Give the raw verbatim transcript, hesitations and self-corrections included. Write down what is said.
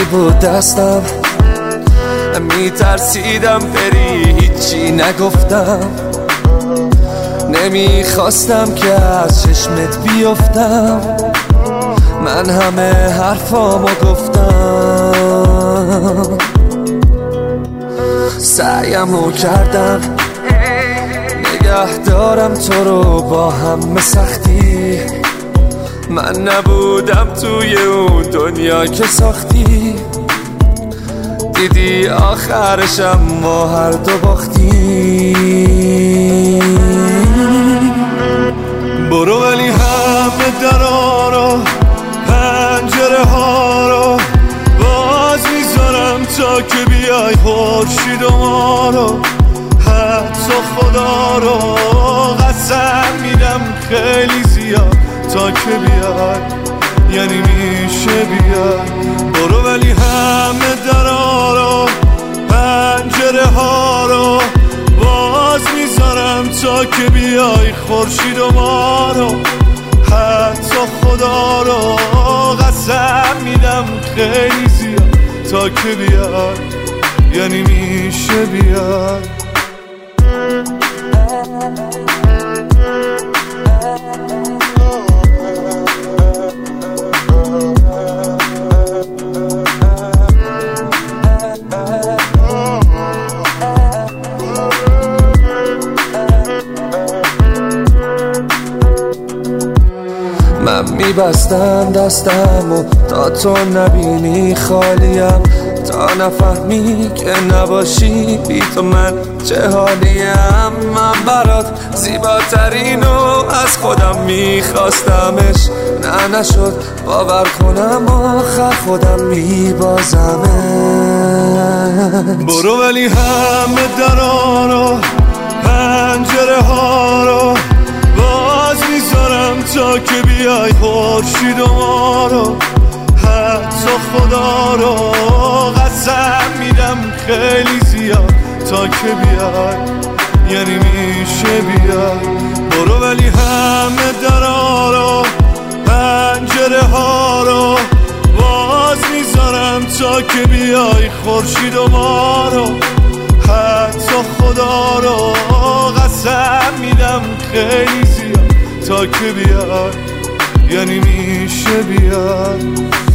بود دستم، میترسیدم بری هیچی نگفتم، نمیخواستم که از چشمت بیفتم، من همه حرفامو گفتم، سعیمو کردم نگه دارم تو رو با همه سختی، من نبودم توی اون دنیا که ساختی، دیدی آخرشم ما هر دو باختی. برو ولی همه درا رو پنجره ها رو باز میذارم تا که بیای خورشید و ما رو، حتی خدا رو قسم میدم خیلی زیاد تا که بیای، یعنی میشه بیای. برو ولی همه درا رو پنجره ها رو باز میذارم تا که بیای خورشید و ما رو، حتی خدا رو قسم میدم خیلی زیاد تا که بیای، یعنی میشه بیای. من میبستم دستمو تا تو نبینی خالیم، تا نفهمی که نباشی بی تو من چه حالیم. من برات زیباترینو از خودم میخواستمش، نه نشد باور کنم آخر خودم میبازمش. برو ولی همه درا رو پنجره ها رو باز میذارم تا که بیای خورشید و ما رو، حتی خدا رو قسم میدم خیلی زیاد تا که بیای، یعنی میشه بیای. برو ولی همه درا رو پنجره ها رو باز میذارم تا که بیای خورشید و ما رو، حتی خدا رو قسم میدم خیلی زیاد تا که بیای، یعنی میشه بیای.